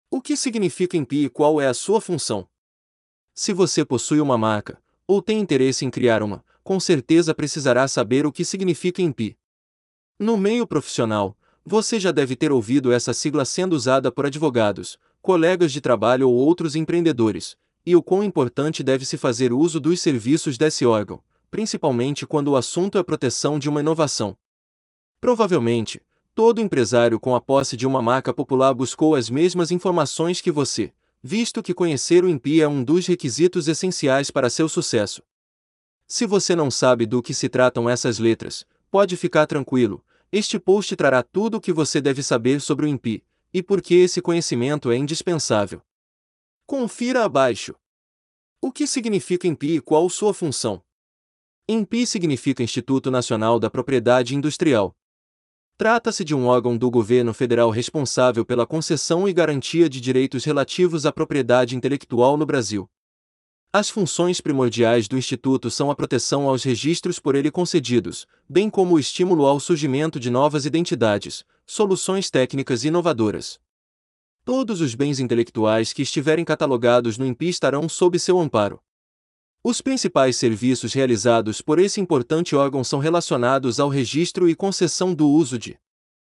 O que significa INPI e qual é a sua função? Se você possui uma marca, ou tem interesse em criar uma, com certeza precisará saber o que significa INPI. No meio profissional, você já deve ter ouvido essa sigla sendo usada por advogados, colegas de trabalho ou outros empreendedores, e o quão importante deve se fazer uso dos serviços desse órgão, principalmente quando o assunto é a proteção de uma inovação. Provavelmente, todo empresário com a posse de uma marca popular buscou as mesmas informações que você, visto que conhecer o INPI é um dos requisitos essenciais para seu sucesso. Se você não sabe do que se tratam essas letras, pode ficar tranquilo, este post trará tudo o que você deve saber sobre o INPI, e por que esse conhecimento é indispensável. Confira abaixo. O que significa INPI e qual sua função? INPI significa Instituto Nacional da Propriedade Industrial. Trata-se de um órgão do governo federal responsável pela concessão e garantia de direitos relativos à propriedade intelectual no Brasil. As funções primordiais do Instituto são a proteção aos registros por ele concedidos, bem como o estímulo ao surgimento de novas identidades, soluções técnicas inovadoras. Todos os bens intelectuais que estiverem catalogados no INPI estarão sob seu amparo. Os principais serviços realizados por esse importante órgão são relacionados ao registro e concessão do uso de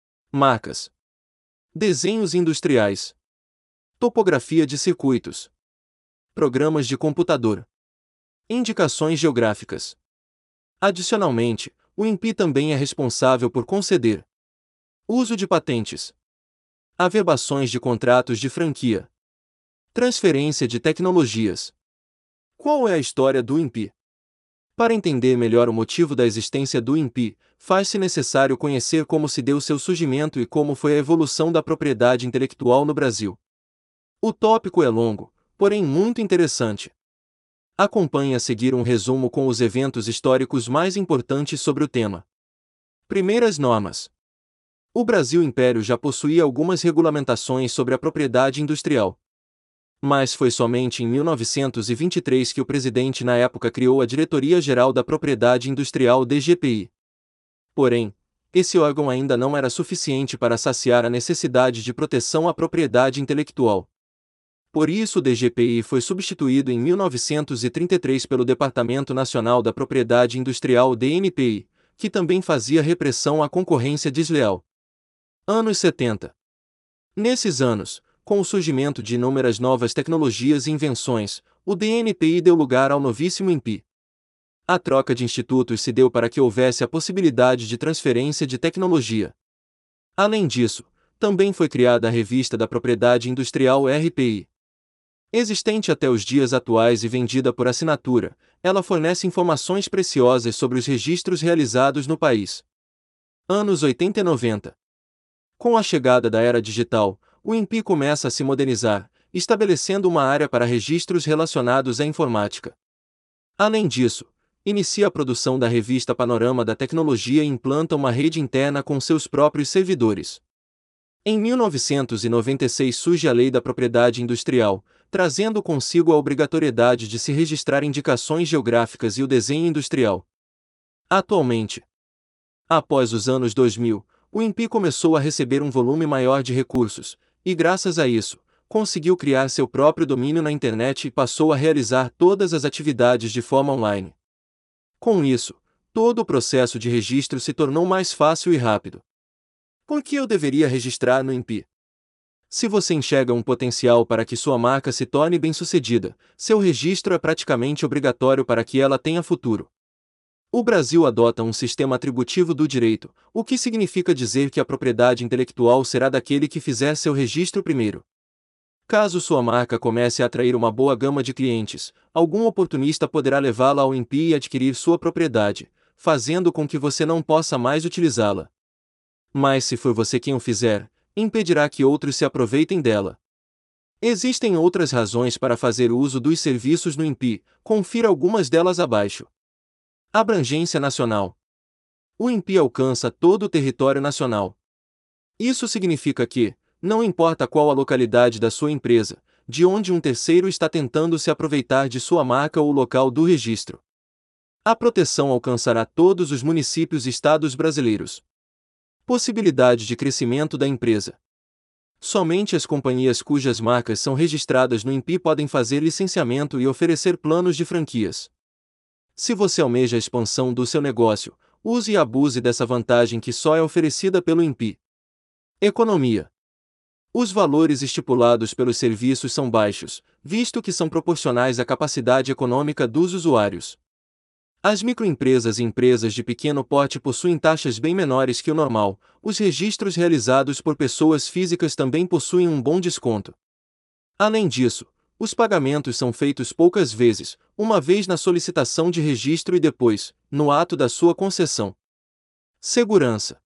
marcas, desenhos industriais, topografia de circuitos, programas de computador, indicações geográficas. Adicionalmente, o INPI também é responsável por conceder uso de patentes, averbações de contratos de franquia, transferência de tecnologias. Qual é a história do INPI? Para entender melhor o motivo da existência do INPI, faz-se necessário conhecer como se deu seu surgimento e como foi a evolução da propriedade intelectual no Brasil. O tópico é longo, porém muito interessante. Acompanhe a seguir um resumo com os eventos históricos mais importantes sobre o tema. Primeiras normas. O Brasil Império já possuía algumas regulamentações sobre a propriedade industrial. Mas foi somente em 1923 que o presidente na época criou a Diretoria-Geral da Propriedade Industrial DGPI. Porém, esse órgão ainda não era suficiente para saciar a necessidade de proteção à propriedade intelectual. Por isso o DGPI foi substituído em 1933 pelo Departamento Nacional da Propriedade Industrial DNPI, que também fazia repressão à concorrência desleal. Anos 70. Nesses anos, com o surgimento de inúmeras novas tecnologias e invenções, o DNPI deu lugar ao novíssimo INPI. A troca de institutos se deu para que houvesse a possibilidade de transferência de tecnologia. Além disso, também foi criada a Revista da Propriedade Industrial RPI. Existente até os dias atuais e vendida por assinatura, ela fornece informações preciosas sobre os registros realizados no país. Anos 80 e 90. Com a chegada da era digital, o INPI começa a se modernizar, estabelecendo uma área para registros relacionados à informática. Além disso, inicia a produção da revista Panorama da Tecnologia e implanta uma rede interna com seus próprios servidores. Em 1996 surge a Lei da Propriedade Industrial, trazendo consigo a obrigatoriedade de se registrar indicações geográficas e o desenho industrial. Atualmente, após os anos 2000, o INPI começou a receber um volume maior de recursos, e graças a isso, conseguiu criar seu próprio domínio na internet e passou a realizar todas as atividades de forma online. Com isso, todo o processo de registro se tornou mais fácil e rápido. Por que eu deveria registrar no INPI? Se você enxerga um potencial para que sua marca se torne bem-sucedida, seu registro é praticamente obrigatório para que ela tenha futuro. O Brasil adota um sistema atributivo do direito, o que significa dizer que a propriedade intelectual será daquele que fizer seu registro primeiro. Caso sua marca comece a atrair uma boa gama de clientes, algum oportunista poderá levá-la ao INPI e adquirir sua propriedade, fazendo com que você não possa mais utilizá-la. Mas se for você quem o fizer, impedirá que outros se aproveitem dela. Existem outras razões para fazer uso dos serviços no INPI, confira algumas delas abaixo. Abrangência nacional. O INPI alcança todo o território nacional. Isso significa que, não importa qual a localidade da sua empresa, de onde um terceiro está tentando se aproveitar de sua marca ou o local do registro, a proteção alcançará todos os municípios e estados brasileiros. Possibilidade de crescimento da empresa. Somente as companhias cujas marcas são registradas no INPI podem fazer licenciamento e oferecer planos de franquias. Se você almeja a expansão do seu negócio, use e abuse dessa vantagem que só é oferecida pelo INPI. Economia. Os valores estipulados pelos serviços são baixos, visto que são proporcionais à capacidade econômica dos usuários. As microempresas e empresas de pequeno porte possuem taxas bem menores que o normal. Os registros realizados por pessoas físicas também possuem um bom desconto. Além disso, os pagamentos são feitos poucas vezes, uma vez na solicitação de registro e depois, no ato da sua concessão. Segurança.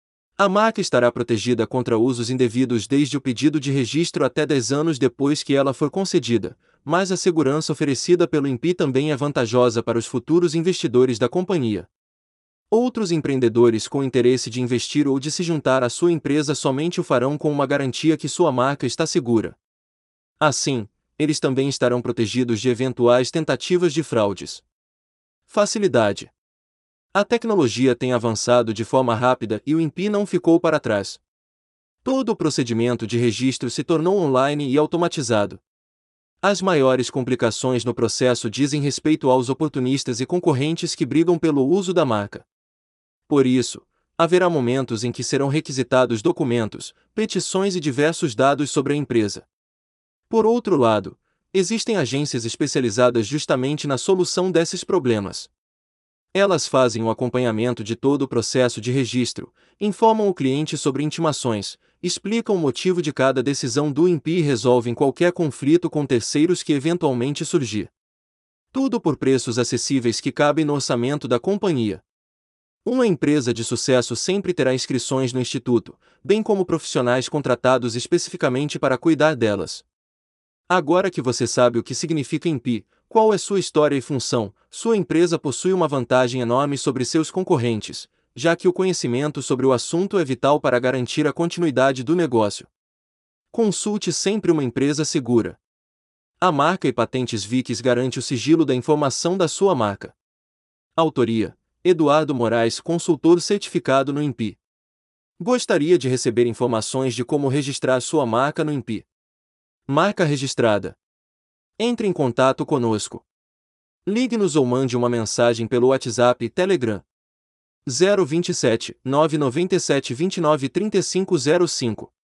A marca estará protegida contra usos indevidos desde o pedido de registro até 10 anos depois que ela for concedida, mas a segurança oferecida pelo INPI também é vantajosa para os futuros investidores da companhia. Outros empreendedores com interesse de investir ou de se juntar à sua empresa somente o farão com uma garantia que sua marca está segura. Assim, eles também estarão protegidos de eventuais tentativas de fraudes. Facilidade. A tecnologia tem avançado de forma rápida e o INPI não ficou para trás. Todo o procedimento de registro se tornou online e automatizado. As maiores complicações no processo dizem respeito aos oportunistas e concorrentes que brigam pelo uso da marca. Por isso, haverá momentos em que serão requisitados documentos, petições e diversos dados sobre a empresa. Por outro lado, existem agências especializadas justamente na solução desses problemas. Elas fazem o acompanhamento de todo o processo de registro, informam o cliente sobre intimações, explicam o motivo de cada decisão do INPI e resolvem qualquer conflito com terceiros que eventualmente surgir. Tudo por preços acessíveis que cabem no orçamento da companhia. Uma empresa de sucesso sempre terá inscrições no Instituto, bem como profissionais contratados especificamente para cuidar delas. Agora que você sabe o que significa INPI, qual é sua história e função, sua empresa possui uma vantagem enorme sobre seus concorrentes, já que o conhecimento sobre o assunto é vital para garantir a continuidade do negócio. Consulte sempre uma empresa segura. A marca e patentes Vickys garante o sigilo da informação da sua marca. Autoria: Eduardo Moraes, consultor certificado no INPI. Gostaria de receber informações de como registrar sua marca no INPI? Marca registrada. Entre em contato conosco. Ligue-nos ou mande uma mensagem pelo WhatsApp e Telegram. 027 997 29 3505.